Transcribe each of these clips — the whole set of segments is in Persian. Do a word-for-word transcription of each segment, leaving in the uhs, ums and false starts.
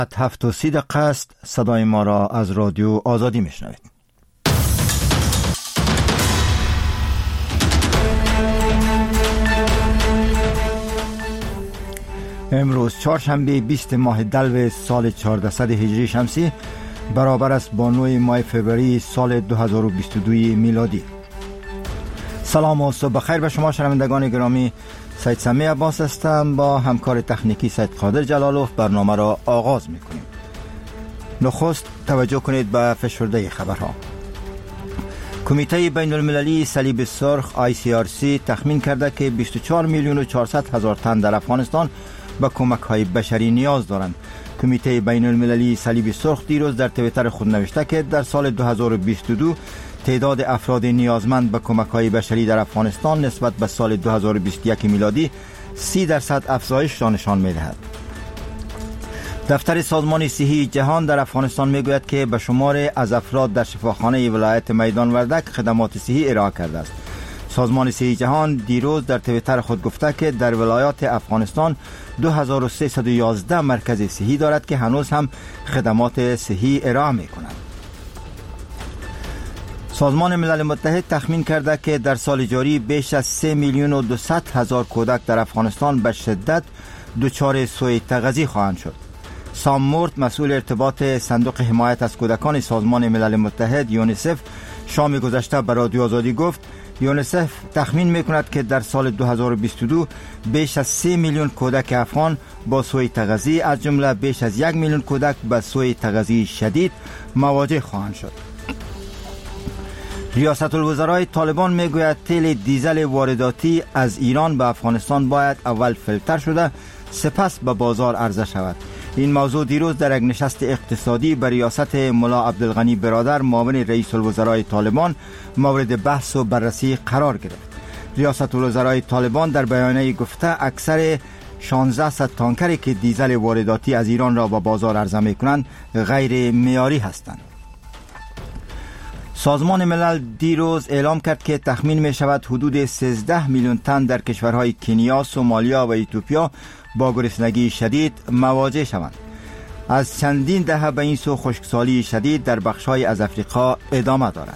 هفت و سی دقیقه است. صدای ما را از رادیو آزادی میشنوید. امروز چهارشنبه بیست ماه دلو سال چهاردهصد هجری شمسی برابر است با نه ماه فوریه سال دو هزار و بیست و دو میلادی. سلام و صبح بخیر به شما شنوندگان گرامی. سید سمی عباس هستم. با همکار تکنیکی سید قادر جلالوف برنامه را آغاز میکنیم. نخست توجه کنید به فشرده خبرها. کمیته بین المللی صلیب سرخ آی سی آر سی تخمین کرده که بیست و چهار میلیون و چهارصد هزار تن در افغانستان به کمک های بشری نیاز دارند. کمیته بین المللی صلیب سرخ دیروز در توییتر خود نوشته که در سال دو هزار و بیست و دو تعداد افراد نیازمند به کمک های بشری در افغانستان نسبت به سال دو هزار و بیست و یک میلادی سی درصد افزایش را نشان می‌دهد. دفتر سازمان صحی جهان در افغانستان میگوید که به شمار از افراد در شفاخانه ولایت میدان وردک خدمات صحی ارائه کرده است. سازمان صحی جهان دیروز در توییتر خود گفته که در ولایات افغانستان دو هزار و سیصد و یازده مرکز صحی دارد که هنوز هم خدمات صحی ارائه می‌کنند. سازمان ملل متحد تخمین کرده که در سال جاری بیش از سه میلیون و دویست هزار کودک در افغانستان به شدت دچار سوء تغذیه خواهند شد. سام مورت، مسئول ارتباط صندوق حمایت از کودکان سازمان ملل متحد یونیسف، شام گذشته به رادیو آزادی گفت یونیسف تخمین میکند که در سال دو هزار و بیست و دو بیش از سه میلیون کودک افغان با سوء تغذیه، از جمله بیش از یک میلیون کودک به سوء تغذیه شدید مواجه خواهند شد. ریاست الوزرای طالبان میگوید تیل دیزل وارداتی از ایران به افغانستان باید اول فیلتر شده سپس به بازار عرضه شود. این موضوع دیروز در یک نشست اقتصادی به ریاست ملا عبدالغنی برادر معاون رئیس الوزرای طالبان مورد بحث و بررسی قرار گرفت. ریاست الوزرای طالبان در بیانیه گفته اکثر شانزده تانکری که دیزل وارداتی از ایران را به بازار عرضه میکنند غیر معیاری هستند. سازمان ملل دیروز اعلام کرد که تخمین می شود حدود سیزده میلیون تن در کشورهای کنیا، سومالیا و اتیوپیا با گرسنگی شدید مواجه شوند. از چندین دهه به این سو خشکسالی شدید در بخش‌های از افریقا ادامه دارد.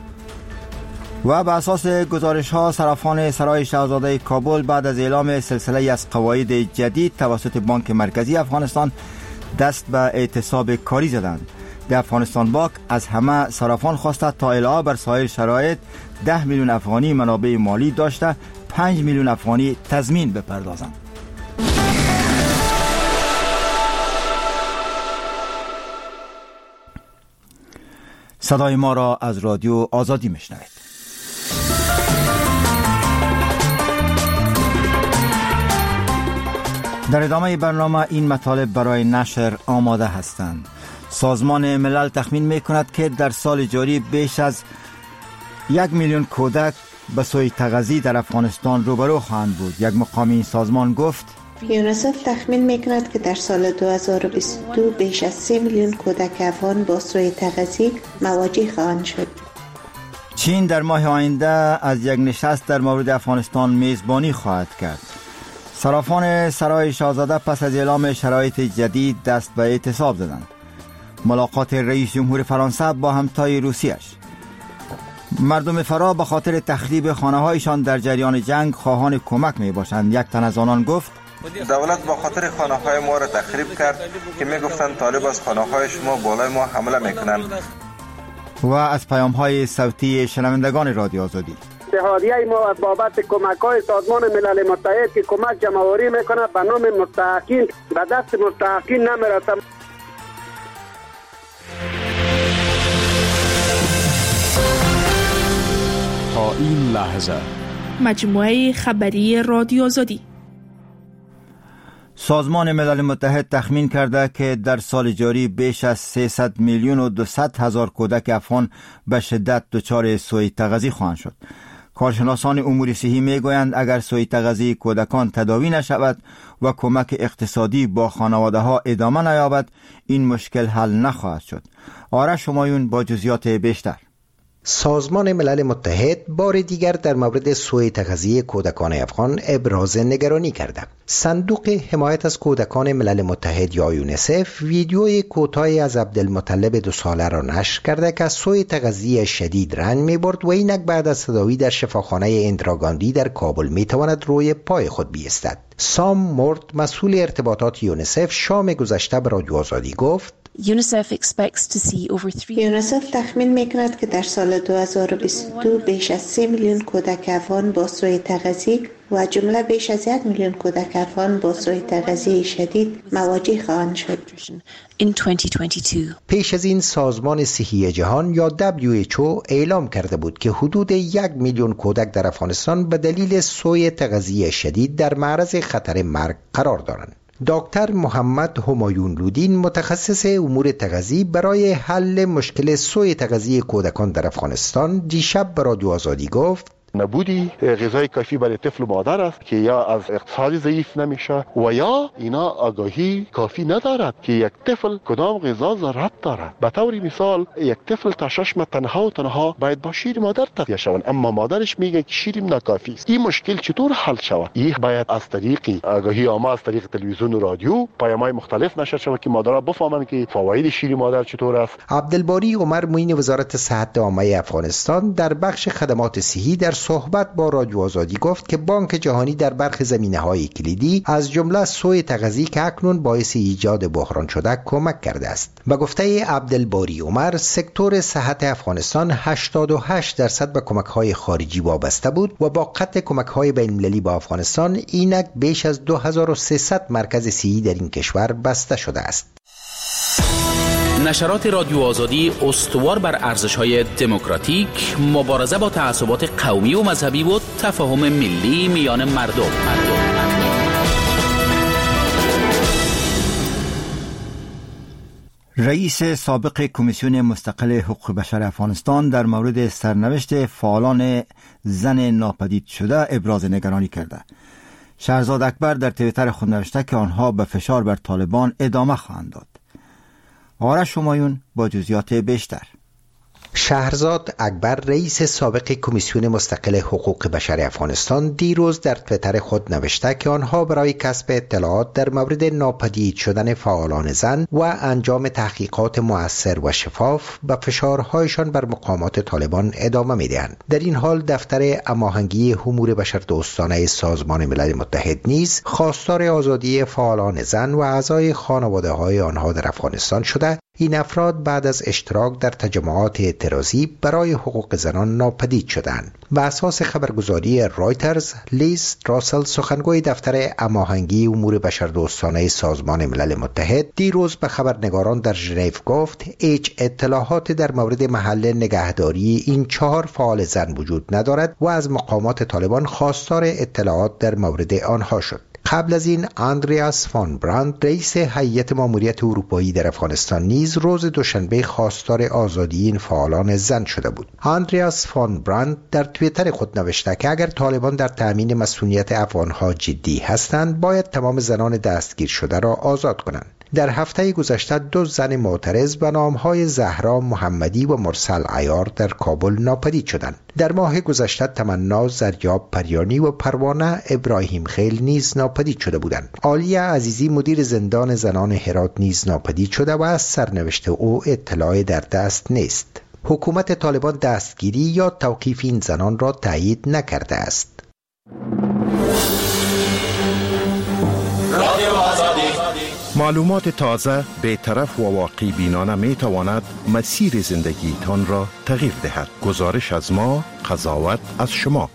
و به اساس گزارش ها صرافان سرای شاهزاده کابل بعد از اعلام سلسله از قواعد جدید توسط بانک مرکزی افغانستان دست به اعتصاب کاری زدند. در افغانستان بانک از همه صرافان خواسته تا علاوه بر سایر شرایط ده میلیون افغانی منابع مالی داشته پنج میلیون افغانی تضمین بپردازند. صدای ما را از رادیو آزادی میشنوید. در ادامه برنامه این مطالب برای نشر آماده هستند. سازمان ملل تخمین میکند که در سال جاری بیش از یک میلیون کودک به سوء تغذیه در افغانستان روبرو خواهند بود. یک مقام این سازمان گفت یونیسف تخمین میکند که در سال دو هزار و بیست و دو بیش از سه میلیون کودک افغان با سوء تغذیه مواجه خواهند شد. چین در ماه آینده از یک نشست در مورد افغانستان میزبانی خواهد کرد. صرافان سرای شاهزاده پس از اعلام شرایط جدید دست به اعتصاب زدند. ملاقات رئیس جمهور فرانسه با همتای روسیه‌اش. مردم فرا به خاطر تخریب خانه‌هایشان در جریان جنگ خواهان کمک میباشند. یک تن از آنان گفت دولت با خاطر خانه‌های ما را تخریب کرد که میگفتند طالب از خانه‌های شما بالای ما حمله میکنند. و از پیام‌های صوتی شنوندگان رادیو آزادی. اتحادیه ما از بابت کمک‌های سازمان ملل متحد که کمک جمع‌آوری میکنه به نام مستحقین به دست مستحقین نمیرسد. تا این لحظه مجموعه خبری رادیو آزادی. سازمان ملل متحد تخمین کرده که در سال جاری بیش از سیصد میلیون و دویست هزار کودک افغان به شدت دچار سوء تغذیه خواهند شد. کارشناسان امور صحی میگویند اگر سوء تغذیه کودکان تداوی نشود و کمک اقتصادی با خانواده ها ادامه نیابد این مشکل حل نخواهد شد. آرش همایون با جزئیات بیشتر. سازمان ملل متحد بار دیگر در مورد سوء تغذیه کودکان افغان ابراز نگرانی کرده. صندوق حمایت از کودکان ملل متحد یا یونیسف ویدیوی کوتاهی از عبدالمطلب دو ساله را نشر کرده که از سوء تغذیه شدید رنج می‌برد و اینک بعد از تداوی در شفاخانه اندراگاندی در کابل میتواند روی پای خود بیستد. سام مورد مسئول ارتباطات یونیسف شام گذشته به رادیو آزادی گفت یونیسف تخمین میکند که در سال دو هزار و بیست و دو بیش از سه میلیون کودک افغان با سوء تغذیه و جمله بیش از یک میلیون کودک افغان با سوء تغذیه شدید مواجه خواهند شد. پیش از این سازمان صحی جهان یا دبلیو اچ او اعلام کرده بود که حدود یک میلیون کودک در افغانستان به دلیل سوء تغذیه شدید در معرض خطر مرگ قرار دارند. دکتر محمد همایون لودین متخصص امور تغذیه برای حل مشکل سوء تغذیه کودکان در افغانستان دیشب به رادیو آزادی گفت نبودی غذای کافی برای طفل و مادر است که یا از اقتصاد ضعیف نمیشه و یا اینا آگاهی کافی ندارد که یک طفل کدام غذا ضرورت دارد. به طور مثال یک طفل تا شش ماه تنها و تنها باید با شیر مادر تغذیه شود، اما مادرش میگه که شیر ناکافی است. این مشکل چطور حل شود؟ این باید از طریق آگاهی عامه، از طریق تلویزیون و رادیو، پیام‌های مختلف نشر شود که مادرها بفهمند که فواید شیر مادر چطور است. عبدالباری عمر معین وزارت صحت عامه افغانستان در بخش خدمات صحی در صحبت با رادیو آزادی گفت که بانک جهانی در برخی زمینه‌های کلیدی از جمله سوء تغذیه که اکنون باعث ایجاد بحران شده کمک کرده است. به گفته عبدالباری عمر، سکتور صحت افغانستان هشتاد و هشت درصد به کمک‌های خارجی وابسته بود و با قطع کمک‌های بین‌المللی به افغانستان اینک بیش از دو هزار و سیصد مرکز صحی در این کشور بسته شده است. نشرات رادیو آزادی استوار بر ارزش‌های دموکراتیک، مبارزه با تعصبات قومی و مذهبی و تفاهم ملی میان مردم. رئیس سابق کمیسیون مستقل حقوق بشر افغانستان در مورد سرنوشت فعالان زن ناپدید شده ابراز نگرانی کرده. شهرزاد اکبر در توییتر خود نوشته که آنها به فشار بر طالبان ادامه خواهند داد. آرش همایون با جزئیات بیشتر. شهرزاد اکبر رئیس سابق کمیسیون مستقل حقوق بشر افغانستان دیروز در توییتر خود نوشته که آنها برای کسب اطلاعات در مورد ناپدید شدن فعالان زن و انجام تحقیقات مؤثر و شفاف به فشارهایشان بر مقامات طالبان ادامه میدهند. در این حال دفتر هماهنگی امور بشردوستانه سازمان ملل متحد نیز خواستار آزادی فعالان زن و اعضای خانواده‌های آنها در افغانستان شده. این افراد بعد از اشتراک در تجمعات اعتراضی برای حقوق زنان ناپدید شدند. بر اساس خبرگزاری رایترز، لیز راسل سخنگوی دفتر هماهنگی امور بشردوستانه سازمان ملل متحد دیروز به خبرنگاران در ژنو گفت هیچ اطلاعات در مورد محل نگهداری این چهار فعال زن وجود ندارد و از مقامات طالبان خواستار اطلاعات در مورد آنها شد. قبل از این اندریاس فان براند رئیس هیئت ماموریت اروپایی در افغانستان نیز روز دوشنبه خواستار آزادی این فعالان زن شده بود. اندریاس فان براند در توییتر خود نوشته که اگر طالبان در تأمین مسئولیت افغانها جدی هستند باید تمام زنان دستگیر شده را آزاد کنند. در هفته گذشته دو زن معترض به نامهای زهرا محمدی و مرسل عیار در کابل ناپدید شدند. در ماه گذشته تمنا زریاب پریانی و پروانه ابراهیم خیل نیز ناپدید شده بودند. عالیه عزیزی مدیر زندان زنان هرات نیز ناپدید شده و از سرنوشت او اطلاعی در دست نیست. حکومت طالبان دستگیری یا توقیف این زنان را تایید نکرده است. معلومات تازه، بی‌طرف و واقع بینانه می تواند مسیر زندگی تان را تغییر دهد. گزارش از ما، قضاوت از شما.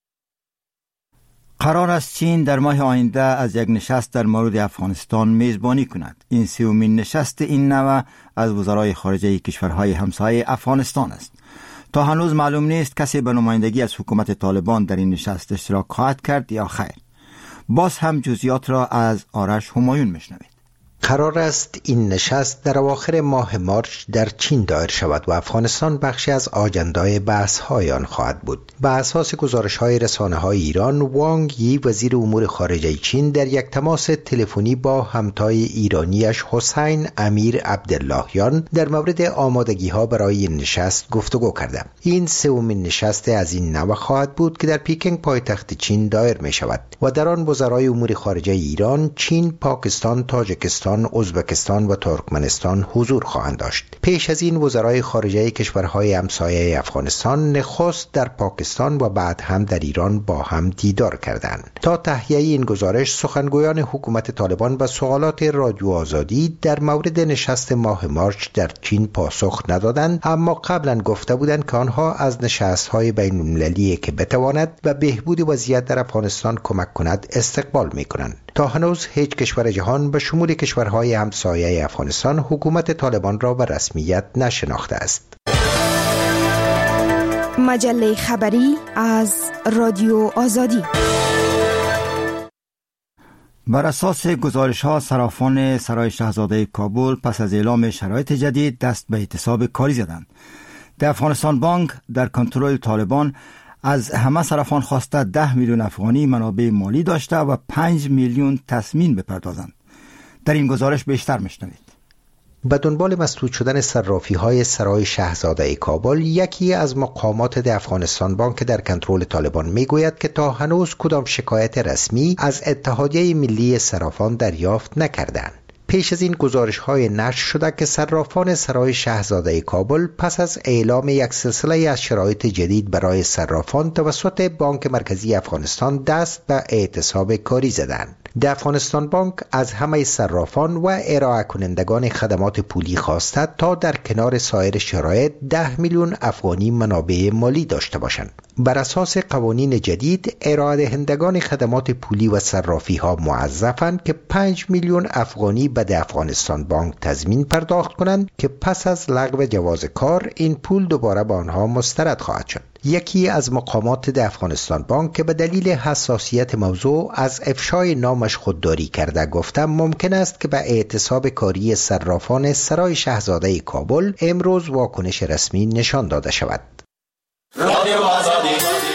قرار است چین در ماه آینده از یک نشست در مورد افغانستان میزبانی کند. این سومین نشست این نوع از وزرای خارجه کشورهای همسایه افغانستان است. تا هنوز معلوم نیست کسی به نمایندگی از حکومت طالبان در این نشست اشتراک خواهد کرد یا خیر. باز هم جزئیات را از آرش همایون میشنوید. قرار است این نشست در اواخر ماه مارچ در چین دایر شود و افغانستان بخشی از آجندای بحث‌های آن خواهد بود. بر اساس گزارش‌های رسانه‌های ایران، وانگ یی وزیر امور خارجه چین در یک تماس تلفنی با همتای ایرانیش حسین امیر عبداللهیان در مورد آمادگی‌ها برای این نشست گفتگو کرده. این سومین نشست از این نوع خواهد بود که در پیکنگ پایتخت چین دایر می‌شود و در آن وزرای امور خارجه ایران، چین، پاکستان، تاجیکستان، ازبکستان و ترکمنستان حضور خواهند داشت. پیش از این وزرای خارجه کشورهای همسایه افغانستان نخست در پاکستان و بعد هم در ایران با هم دیدار کردند. تا تهیه این گزارش، سخنگویان حکومت طالبان به سوالات رادیو آزادی در مورد نشست ماه مارچ در چین پاسخ ندادند، اما قبلا گفته بودند که آنها از نشست‌های بین‌المللی که بتواند و بهبود وضعیت در افغانستان کمک کند استقبال می‌کنند. تا هنوز هیچ کشور جهان به شمول کشورهای همسایه افغانستان حکومت طالبان را به رسمیت نشناخته است. مجله خبری از رادیو آزادی. بر اساس گزارش‌ها، صرافان سرای شاهزاده کابل پس از اعلام شرایط جدید دست به اعتصاب کاری زدند. در افغانستان بانک در کنترل طالبان از همه صرافان خواسته ده میلیون افغانی منابع مالی داشته و پنج میلیون تضمین بپردازند. در این گزارش بیشتر میشنوید. به دنبال مسدود شدن صرافی های سرای شاهزاده کابل، یکی از مقامات در افغانستان بانک در کنترل طالبان میگوید که تا هنوز کدام شکایت رسمی از اتحادیه ملی صرافان دریافت نکردند. پیش از این گزارش های نشر شده که صرافان سرای شاهزاده کابل پس از اعلام یک سلسله از شرایط جدید برای صرافان توسط بانک مرکزی افغانستان دست به اعتصاب کاری زدند. در افغانستان بانک از همه صرافان و ارائه کنندگان خدمات پولی خواسته تا در کنار سایر شرایط ده میلیون افغانی منابع مالی داشته باشند. بر اساس قوانین جدید، ارائه دهندگان خدمات پولی و صرافی ها موظفند که پنج میلیون افغانی به افغانستان بانک تضمین پرداخت کنند که پس از لغو جواز کار این پول دوباره به آنها مسترد خواهد شد. یکی از مقامات در افغانستان بانک که به دلیل حساسیت موضوع از افشای نامش خودداری کرده گفته ممکن است که به اعتصاب کاری صرافان سرای شاهزاده کابل امروز واکنش رسمی نشان داده شود. رادیو آزادی.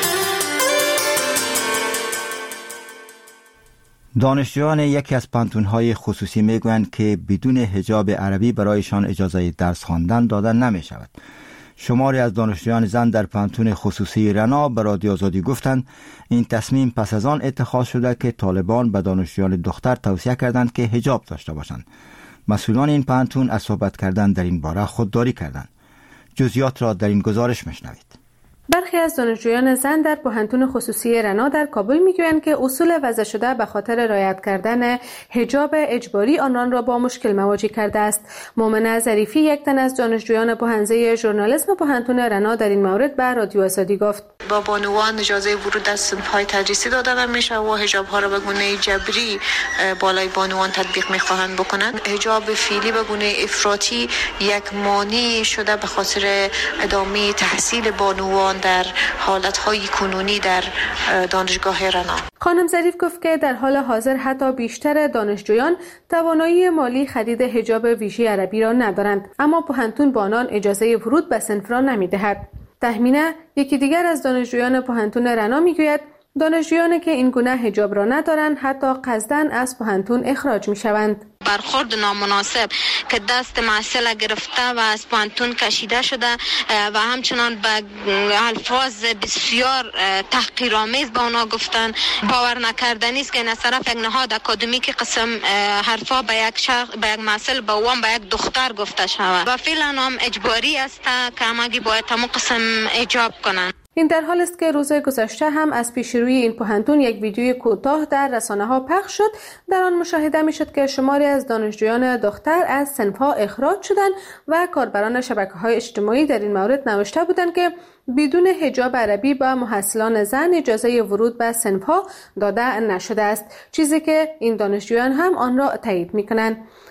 دانشجویان یکی از پانتون‌های خصوصی میگویند که بدون حجاب عربی برایشان اجازه درس خواندن داده نمی شود. شماری از دانشجویان زن در پانتون خصوصی رنا به رادیو آزادی گفتند این تصمیم پس از آن اتخاذ شده که طالبان به دانشجویان دختر توصیه کردند که حجاب داشته باشند. مسئولان این پانتون از صحبت کردن در این باره خودداری کردند. جزئیات را در این گزارش میشنوید. برخی از دانشجویان زن در پوهنتون خصوصی رنا در کابل میگویند که اصول وضع شده به خاطر رعایت کردن حجاب اجباری آنان را با مشکل مواجه کرده است. مومنه ظریفی، یک تن از دانشجویان پوهنځی ژورنالیسم پوهنتون رنا، در این مورد به رادیو آزادی گفت: با بانوان اجازه ورود از صنف‌های تدریسی داده نمیشه و حجاب‌ها را به گونه جبری بالای بانوان تطبیق می‌خواهند بکنند. حجاب فعلی به گونه افراطی یک مانع شده به خاطر ادامه تحصیل بانوان در حالت‌های کنونی در دانشگاه رنا. خانم ظریف گفت که در حال حاضر حتی بیشتر دانشجویان توانایی مالی خرید حجاب ویژه عربی را ندارند، اما پوهنتون با آنان اجازه ورود به صنف را نمی‌دهد. تهمینه، یکی دیگر از دانشجویان پوهنتون رنا، میگوید دانشجویانی که این گونه حجاب را ندارند حتی قصداً از پوهنتون اخراج می‌شوند. برخورد نامناسب که دست معسل گرفته و از پوهنتون کشیده شده و همچنان به الفاظ بسیار تحقیرآمیز به اونا گفتن، باور نکردنی است که این از طرف یک نهاد اکادمیک قسم حرفا به یک شخص، به یک معسل، به وام، به یک دختر گفته شود و فعلا هم اجباری است که همگی باید همون قسم حجاب کنند. این در حال است که روز گذشته هم از پیش روی این پوهنتون یک ویدیوی کوتاه در رسانه‌ها پخش شد. در آن مشاهده می‌شد که شماری از دانشجویان دختر از صنف‌ها اخراج شدند و کاربران شبکه‌های اجتماعی در این مورد نوشته بودند که بدون حجاب عربی به محصلان زن اجازه ورود به صنف‌ها داده نشده است، چیزی که این دانشجویان هم آن را تایید می‌کنند.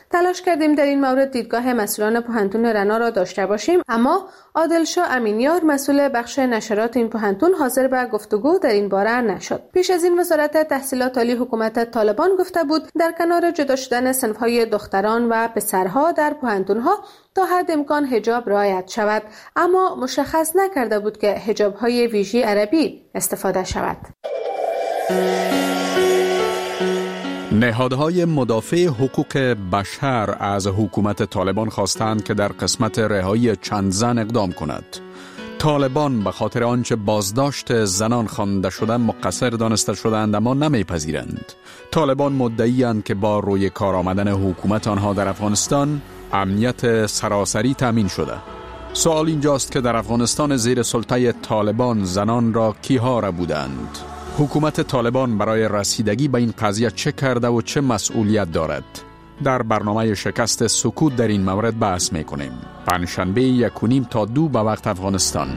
تلاش کردیم در این مورد دیدگاه مسئولان پوهنتون رنا را داشته باشیم، اما عادلشاه امینیار مسئول بخش نشرات این پوهنتون حاضر به گفتگو در این باره نشد. پیش از این وزارت تحصیلات عالی حکومت طالبان گفته بود در کنار جدا شدن صنف‌های دختران و پسرها در پوهنتون‌ها تا حد امکان حجاب رعایت شود، اما مشخص نکرده بود که حجاب‌های ویژه عربی استفاده شود. نهادهای مدافع حقوق بشر از حکومت طالبان خواستند که در قسمت رهایی چند زن اقدام کند. طالبان به خاطر آنچه بازداشت زنان خوانده شده مقصر دانسته شدند، اما نمیپذیرند. طالبان مدعی‌اند که با روی کار آمدن حکومت آنها در افغانستان امنیت سراسری تامین شده. سوال اینجاست که در افغانستان زیر سلطه طالبان زنان را کیها را بودند؟ حکومت طالبان برای رسیدگی به این قضیه چه کرده و چه مسئولیت دارد؟ در برنامه شکست سکوت در این مورد بحث میکنیم. پنجشنبه یک و نیم تا دو به وقت افغانستان.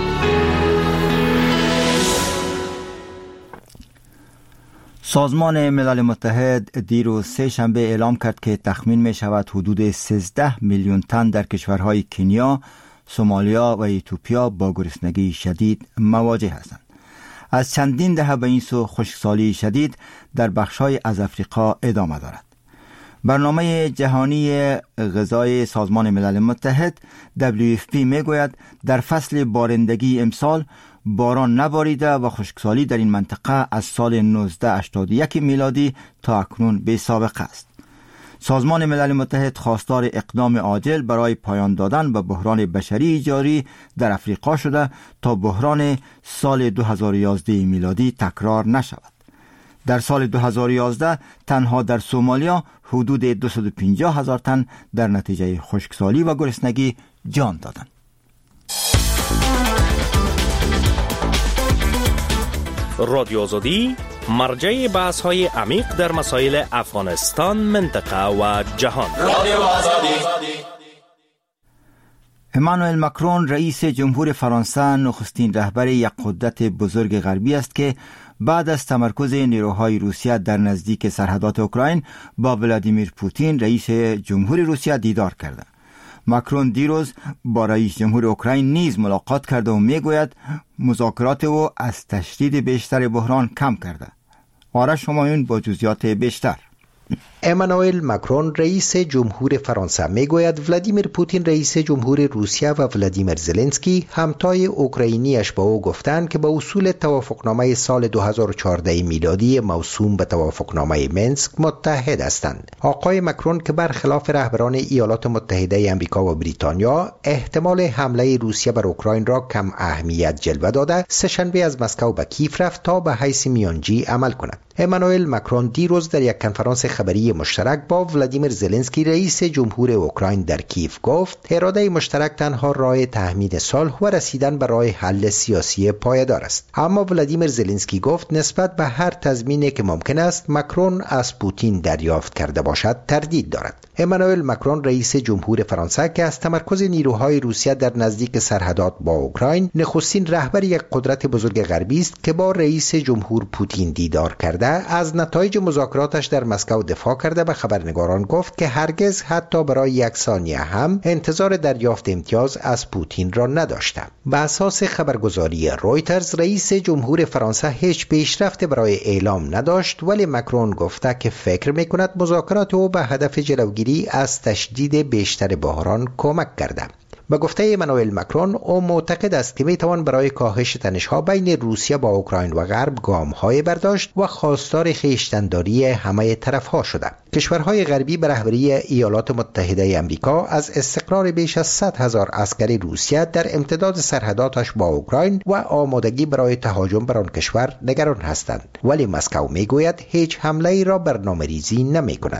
سازمان ملل متحد دیروز سه شنبه اعلام کرد که تخمین می شود حدود سیزده میلیون تن در کشورهای کنیا، سومالیا و ایتوپیا با گرسنگی شدید مواجه هستند. از چندین دهه به این سو خشکسالی شدید در بخش‌های از افریقا ادامه دارد. برنامه جهانی غذای سازمان ملل متحد دبلیو اف پی میگوید در فصل بارندگی امسال باران نباریده و خشکسالی در این منطقه از سال نوزده هشتاد و یک میلادی تا اکنون بی سابقه است. سازمان ملل متحد خواستار اقدام عاجل برای پایان دادن به بحران بشری جاری در افریقا شده تا بحران سال دو هزار و یازده میلادی تکرار نشود. در سال دو هزار و یازده تنها در سومالیا حدود دویست و پنجاه هزار تن در نتیجه خشکسالی و گرسنگی جان دادند. رادیو آزادی مرجع بحث های عمیق در مسائل افغانستان، منطقه و جهان. رادیو آزادی. امانوئل ماکرون رئیس جمهور فرانسه نخستین رهبر یک قدرت بزرگ غربی است که بعد از تمرکز نیروهای روسیه در نزدیک سرحدات اوکراین با ولادیمیر پوتین رئیس جمهور روسیه دیدار کرده. ماکرون دیروز با رئیس جمهور اوکراین نیز ملاقات کرده و میگوید مذاکرات او از تشدید بیشتر بحران کم کرده. آرش همایون با جزئیات بیشتر. امانوئل ماکرون رئیس جمهور فرانسه میگوید ولادیمیر پوتین رئیس جمهور روسیه و ولادیمیر زلنسکی همتای اوکراینیش با او گفتند که با اصول توافقنامه سال دو هزار و چهارده میلادی موسوم به توافقنامه منسک متحد هستند. آقای ماکرون که برخلاف رهبران ایالات متحده آمریکا و بریتانیا احتمال حمله روسیه بر اوکراین را کم اهمیت جلوه داده، سه‌شنبه از مسکو به کیف رفت تا به حیث میانجی عمل کند. امانوئل ماکرون دیروز در یک کنفرانس خبری مشترک با ولادیمیر زلنسکی رئیس جمهور اوکراین در کیف گفت اراده مشترک تنها راه تأمین صلح و رسیدن به راه حل سیاسی پایدار است. اما ولادیمیر زلنسکی گفت نسبت به هر تضمینی که ممکن است ماکرون از پوتین دریافت کرده باشد تردید دارد. امانوئل ماکرون رئیس جمهور فرانسه که از تمرکز نیروهای روسیه در نزدیک سرحدات با اوکراین نخستین رهبر یک قدرت بزرگ غربی است که با رئیس جمهور پوتین دیدار کرده، از نتایج مذاکراتش در مسکو دفاع کرده به خبرنگاران گفت که هرگز حتی برای یک ثانیه هم انتظار دریافت امتیاز از پوتین را نداشته. به اساس خبرگزاری رویترز رئیس جمهور فرانسه هیچ پیشرفت برای اعلام نداشت، ولی ماکرون گفته که فکر میکند مذاکرات او به هدف جلوگیری از تشدید بیشتر بحران کمک کرده. به گفته امانوئل ماکرون او معتقد است که میتوان برای کاهش تنش‌ها بین روسیه با اوکراین و غرب گام‌های برداشت و خواستار خویشتن‌داری همه طرف‌ها شده. کشورهای غربی به رهبری ایالات متحده آمریکا از استقرار بیش از صد هزار عسکر روسیه در امتداد سرحداتش با اوکراین و آمادگی برای تهاجم بر آن کشور نگران هستند، ولی مسکو میگوید هیچ حمله‌ای را برنامه‌ریزی نمی‌کند.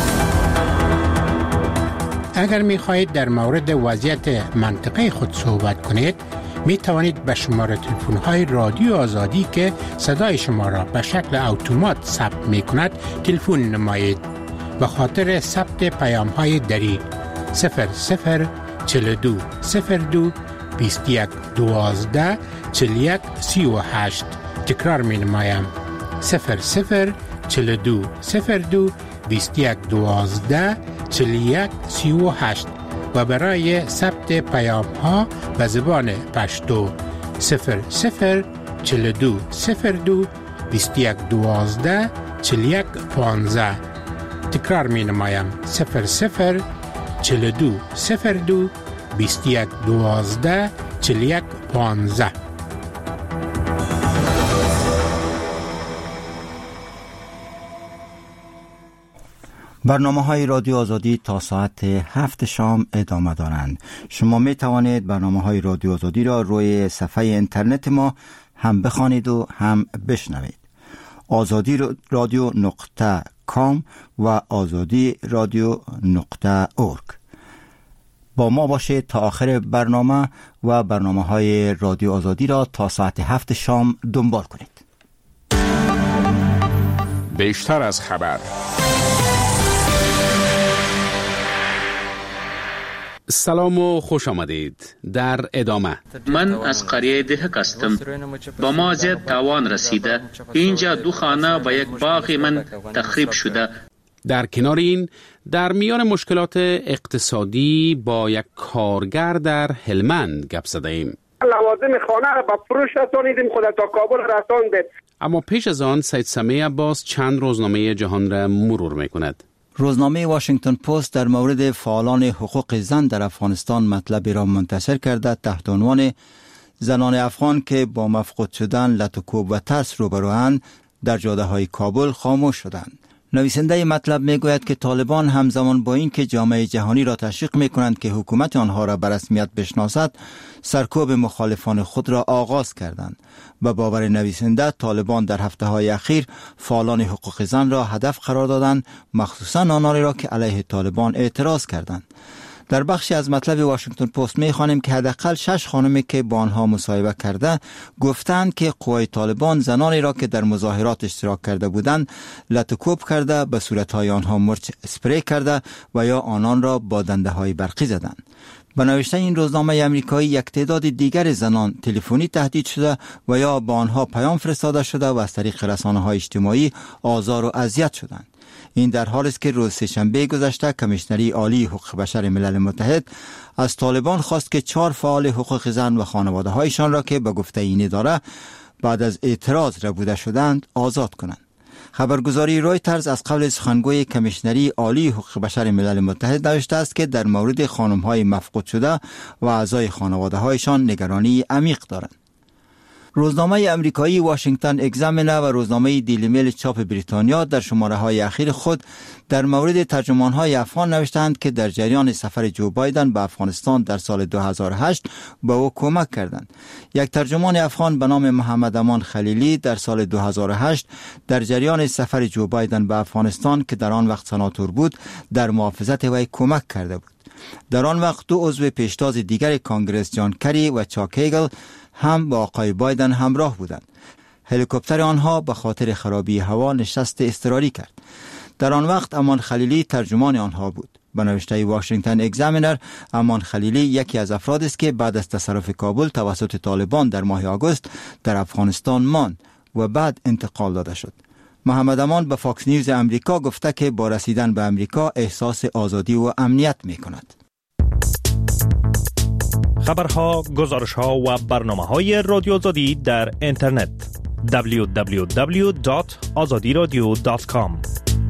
اگر می خواهید در مورد وضعیت منطقه خود صحبت کنید، می توانید به شماره تلفن های رادیو آزادی که صدای شما را به شکل اتومات ثبت می کند تلفن نمایید. به خاطر ثبت پیام های دری صفر صفر چهل و دو صفر دو بیست و یک دوازده چهل و یک سی و هشت تکرار می نمایم صفر صفر چهل و دو صفر دو بیست و یک دوازده چهل و یک سی و هشت و برای ثبت پیام ها به زبان پشتو صفر صفر چهل و دو صفر دو بیست و یک دوازده چهل و یک پانزده. تکرار می نمایم صفر صفر چهل و دو صفر دو بیست و یک دوازده چهل و یک پانزده. برنامه های رادیو آزادی تا ساعت هفت شام ادامه دارند. شما می توانید برنامه های رادیو آزادی را روی صفحه اینترنت ما هم بخوانید و هم بشنوید. آزادی رادیو نقطه کام و آزادی رادیو نقطه اورگ. با ما باشید تا آخر برنامه و برنامه های رادیو آزادی را تا ساعت هفت شام دنبال کنید. بیشتر از خبر. سلام و خوش آمدید. در ادامه من از قریه دهک هستم. با ما زیاد تاوان رسیده. اینجا دو خانه و یک باغ من تخریب شده. در کنار این، در میان مشکلات اقتصادی با یک کارگر در هلمند گپ زده ایم. لوازم خانه را به فروش رسانیدیم، خود تا کابل رساندیم. اما پیش از آن سید سمیع عباس چند روزنامه جهان را مرور میکند. روزنامه واشنگتن پست در مورد فعالان حقوق زن در افغانستان مطلبی را منتشر کرده تحت عنوان زنان افغان که با مفقود شدن، لط و کوب و ترس روبروند در جاده های کابل خاموش شدند. نویسنده مطلب می گوید که طالبان همزمان با این که جامعه جهانی را تشویق می کنند که حکومت آنها را به رسمیت بشناسد، سرکوب مخالفان خود را آغاز کردند. به باور نویسنده، طالبان در هفته های اخیر فعالان حقوق زن را هدف قرار دادند، مخصوصا آنانی را که علیه طالبان اعتراض کردند. در بخشی از مطلب واشنگتن پست می خوانیم که حداقل شش خانمی که با آنها مصاحبه کرده گفتند که قوای طالبان زنانی را که در مظاهرات اشتراک کرده بودند لط و کوب کرده، به صورتهای آنها مرچ اسپری کرده و یا آنان را با دنده های برقی زدند. به نوشته این روزنامه امریکایی، یک تعداد دیگر زنان تلفنی تهدید شده و یا با آنها پیام فرستاده شده و از طریق رسانه‌های اجتماعی آزار و اذیت شدند. این در حالی است که روز سه‌شنبه گذشته کمیشنری عالی حقوق بشر ملل متحد از طالبان خواست که چهار فعال حقوق زن و خانواده هایشان را که به گفته این اداره بعد از اعتراض ربوده شدند آزاد کنند. خبرگزاری رویترز از قول سخنگوی کمیشنری عالی حقوق بشر ملل متحد نوشته است که در مورد خانم‌های مفقود شده و اعضای خانواده هایشان نگرانی عمیق دارند. روزنامه امریکایی واشنگتن اگزامینر و روزنامه دیلی میل چاپ بریتانیا در شماره های اخیر خود در مورد ترجمان های افغان نوشتند که در جریان سفر جو بایدن به افغانستان در سال دو هزار و هشت به او کمک کردند. یک ترجمان افغان به نام محمد امان خلیلی در سال دو هزار و هشت در جریان سفر جو بایدن به افغانستان که در آن وقت سناتور بود در محافظت وی کمک کرده بود. در آن وقت دو عضو پیشتاز دیگر کانگرس، جان کری و چاک هیگل، هم با آقای بایدن همراه بودند. هلیکوپتر آنها به خاطر خرابی هوا نشست اضطراری کرد. در آن وقت امان خلیلی ترجمان آنها بود. به نوشته واشنگتن اگزامینر، امان خلیلی یکی از افراد است که بعد از تصرف کابل توسط طالبان در ماه آگوست در افغانستان ماند و بعد انتقال داده شد. محمد امان به فاکس نیوز امریکا گفته که با رسیدن به امریکا احساس آزادی و امنیت می کند. خبرها، گزارشها و برنامه‌های رادیو آزادی در اینترنت دبلیو دبلیو دبلیو دات آزادی رادیو دات کام.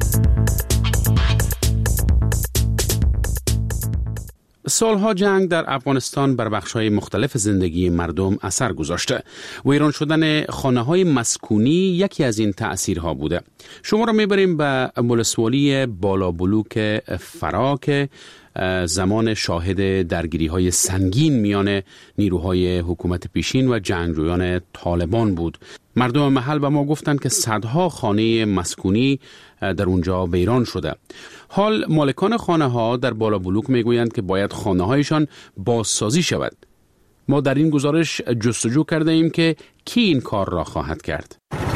سالها جنگ در افغانستان بر بخش‌های مختلف زندگی مردم اثر گذاشته. ویران شدن خانه‌های مسکونی یکی از این تأثیرها بوده. شما را می‌بریم به ولسوالی بالا بلوک فرا که زمان شاهد درگیری‌های سنگین میان نیروهای حکومت پیشین و جنگجویان طالبان بود. مردم محل به ما گفتند که صدها خانه مسکونی در اونجا ویران شده. حال مالکان خانه‌ها در بالا بلوک میگویند که باید خانه‌هایشان بازسازی شود. ما در این گزارش جستجو کرده ایم که کی این کار را خواهد کرد.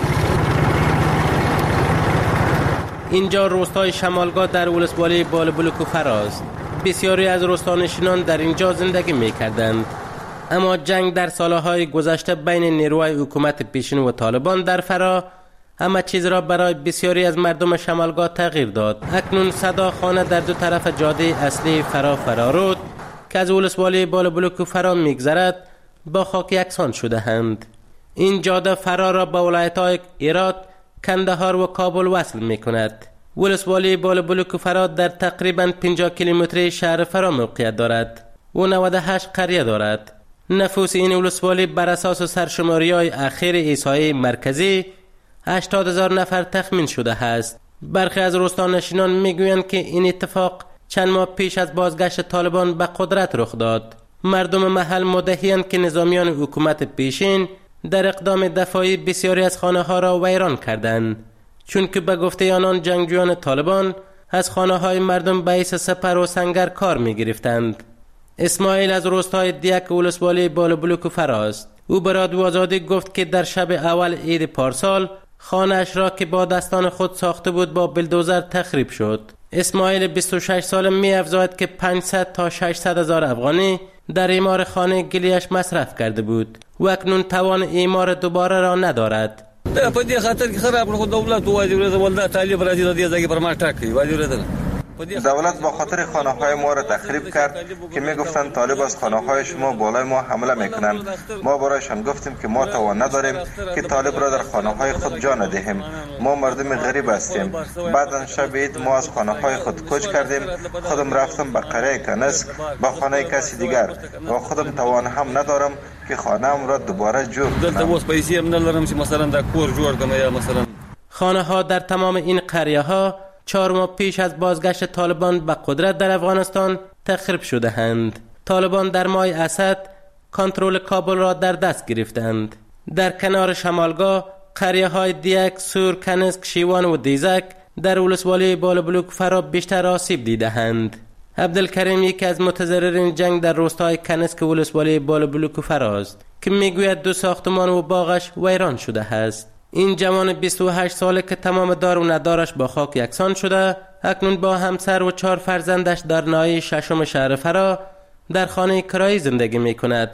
اینجا روستای شمالگاه در ولسوالی بالا بلوک و فراست. بسیاری از روستانشینان در اینجا زندگی می‌کردند. اما جنگ در سالهای گذشته بین نیروهای حکومت پیشین و طالبان در فرا همه چیز را برای بسیاری از مردم شمالگاه تغییر داد. اکنون صدا خانه در دو طرف جاده اصلی فرا فرارود که از ولسوالی بالابلوک فرا میگذرد با خاک یکسان شده اند. این جاده فرا را با ولایت‌های هرات، کندهار و کابل وصل می کند. ولسوالی بالابلوک فرا در تقریباً پنجاه کیلومتری شهر فرا موقعیت دارد و نود و هشت قریه دارد. نفوس این ولسوالی بر اساس سرشماری‌های اخیر احصایه مرکزی هشتاد هزار نفر تخمین شده است. برخی از روستانشینان میگویند که این اتفاق چند ماه پیش از بازگشت طالبان به قدرت رخ داد. مردم محل مدعی‌اند که نظامیان حکومت پیشین در اقدام دفاعی بسیاری از خانه ها را ویران کردند، چون که به گفته آنان جنگجویان طالبان از خانه های مردم به حیث سپر و سنگر کار می گرفتند. اسماعیل از روستای دیک ولسوالی بالابلوک فراست. او به رادیو آزادی گفت که در شب اول عید پارسال خانه اش را که با دستان خود ساخته بود با بلدوزر تخریب شد. اسماعیل بیست و شش ساله می افزاید که پانصد تا ششصد هزار افغانی در ایمار خانه گلیش مصرف کرده بود و اکنون توان ایمار دوباره را ندارد. په دې خاطر کې خراب خو دولت واجب لري ولدا طالب راځي د دې ځای پر ما ټاکي واجب لري. دولت با خاطر خانه های ما را تخریب کرد که می گفتند طالب از خانه های شما بالای ما حمله میکنند. ما برایشان گفتیم که ما توان نداریم که طالب را در خانه های خود جا ندهیم. ما مردم غریب هستیم. بعداً شب عید ما از خانه های خود کوچ کردیم. خودم رفتم به قریه کنسک به خانه کسی دیگر و خودم توان هم ندارم که خانه ام را دوباره جور کنم. خانه ها در تمام این قریه ها چهار ماه پیش از بازگشت طالبان به قدرت در افغانستان تخریب شده اند. طالبان در ماه اسد کنترل کابل را در دست گرفتند. در کنار شمالگاه قریه های دیک، سور، کنسک، شیوان و دیزک در ولسوالی بالابلوک فرا بیشتر آسیب دیده اند. عبدالکریم یکی از متضررین جنگ در روستای کنسک ولسوالی بالابلوک فراست که میگوید دو ساختمان و باغش ویران شده است. این جوان بیست و هشت ساله که تمام دار و ندارش با خاک یکسان شده اکنون با همسر و چهار فرزندش در ناحیه ششم شهر فرا در خانه کرایی زندگی می کند.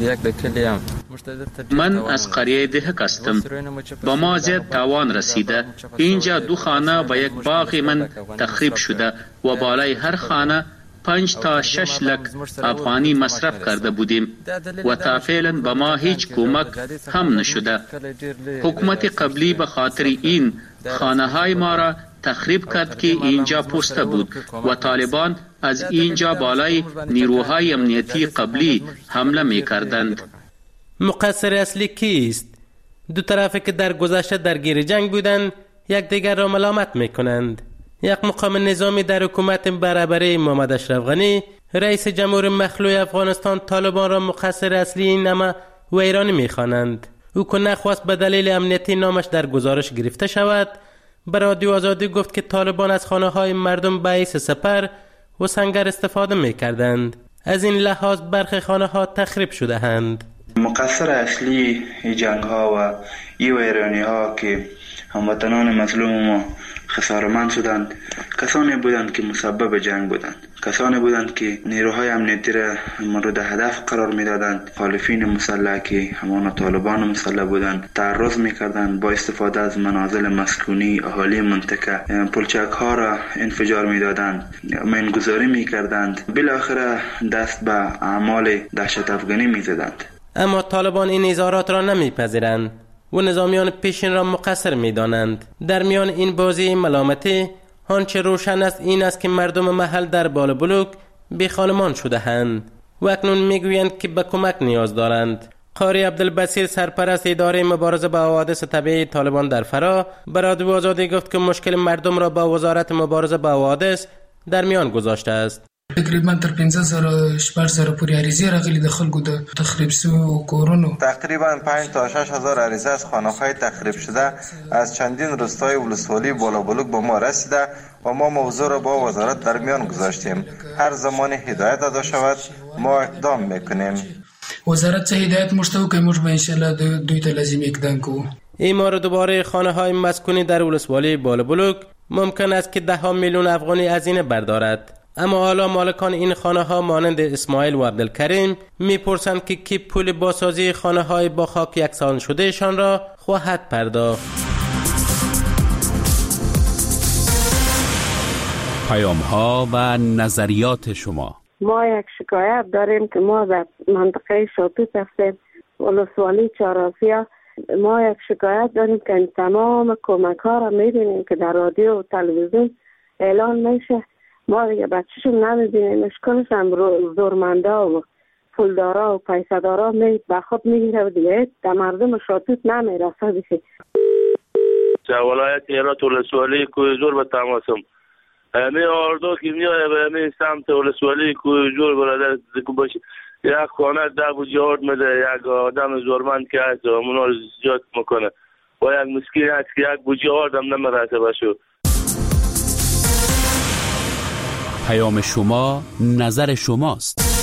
من از قریه دهک هستم. با ما زیاد تاوان رسیده. اینجا دو خانه و یک باغ من تخریب شده و بالای هر خانه پنج تا شش لک افغانی مصرف کرده بودیم و تا فعلا به ما هیچ کمک هم نشده. حکومت قبلی به خاطر این خانه های ما را تخریب کرد که اینجا پوسته بود و طالبان از اینجا بالای نیروهای امنیتی قبلی حمله می کردند. مقصر اصلی کیست؟ دو طرفی که در گذشته درگیر جنگ بودند یک دیگر را ملامت می کنند. یک مقام نظامی در حکومت برابری محمد اشرف غنی رئیس جمهور مخلوع افغانستان طالبان را مقصر اصلی این نمه و ایرانی می خوانند. او که نخواست به دلیل امنیتی نامش در گزارش گرفته شود به رادیو آزادی گفت که طالبان از خانه های مردم به حیث سپر و سنگر استفاده می کردند. از این لحاظ برخی خانه ها تخریب شده اند. مقصر اصلی جنگ ها و ای ویرانی ها که هموطنان مظلوم ما خسارمند شدند کسانی بودند که مسبب جنگ بودند، کسانی بودند که نیروهای امنیتی را مورد هدف قرار میدادند. مخالفین مسلح که همان طالبان مسلح بودند تعرض میکردند، با استفاده از منازل مسکونی اهالی منطقه پلچک ها را انفجار میدادند، مینگذاری میکردند، بالاخره دست به اعمال دهشت افغانی میزدند. اما طالبان این اظهارات را نمیپذیرند و نظامیان پیشین را مقصر می‌دانند. در میان این بازی ملامتی آنچه روشن است این است که مردم محل در بالابلوک بیخانمان شده اند و اکنون میگویند که به کمک نیاز دارند. قاری عبدالبصیر سرپرست اداره مبارزه با حوادث طبیعی طالبان در فرا به رادیو آزادی گفت که مشکل مردم را با وزارت مبارزه با حوادث در میان گذاشته است. تقریبا تر پنځه زره شپږ زره پورې عریضې راغلي د خلکو د تخریب شویو کورونو. تقریبا پنج تا شش هزار عریضه از خانه‌های تخریب شده از چندین روستای ولسوالی بالابلوک به ما رسیده و ما موضوع را با وزارت در میان گذاشتیم. هر زمان هدایت داده شود ما اقدام میکنیم. وزارت چه هدایت موږ ته وکړي موږ به انشاءالله دوی ته لازم اقدام کوو. ایمار دوباره خانه‌های مسکونی در ولسوالی بالابلوک ممکن است که ده ها میلیون افغانی هزینه بردارد. اما حالا مالکان این خانه ها مانند اسماعیل و عبدالکریم میپرسند که کی پول بازسازی خانه های با خاک یکسان شده شان را خواهد پرداخت. پیام ها و نظریات شما. ما یک شکایت داریم که ما در منطقه شاتوت هستیم، ولسوالی چهارآسیا. ما یک شکایت داریم که این تمام کمک ها را میبینیم که در رادیو و تلویزیون اعلان میشه، ما دیگه بچه‌شون نمیبینیم. اشکالش هم زورمندا و پولدارا و پیسدارا می به خود میگیره و دیگه در مردم شاتوت نمیرسه دیگه. چه ولایت هرات ولسوالی کوی زور به تماسم امی آردو که میایه به امی سمت ولسوالی کوی زور برادر دکو باشه یک خانه ده بوجی آرد میده، یک آدم زورمند که هست اونا رو زیاد میکنه و یک مسکین هست که یک بوجی آرد هم نمیرسه بشو. پیام شما نظر شماست.